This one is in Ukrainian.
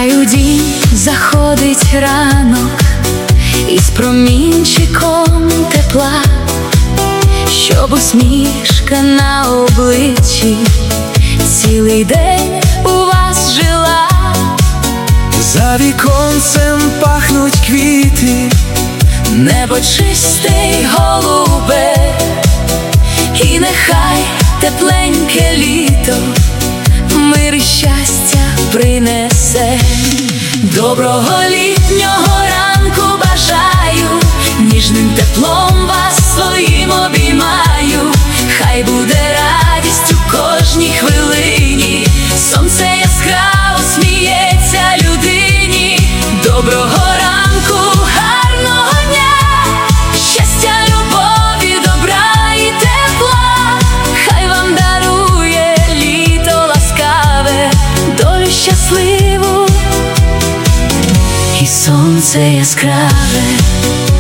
Хай у дім заходить ранок із промінчиком тепла, щоб усмішка на обличчі цілий день у вас жила. За віконцем пахнуть квіти, Небо чисте й голубе, і нехай тепленьке літо мир і щастя принесе. Доброго літнього ранку бажаю, ніжним теплом вас своїм обіймаю. Хай буде радість у кожній хвилині, сонце яскраво сміється людині. Доброго ранку, гарного дня, щастя, любові, добра і тепла. Хай вам дарує літо ласкаве, долю щасливу і сонце яскраве.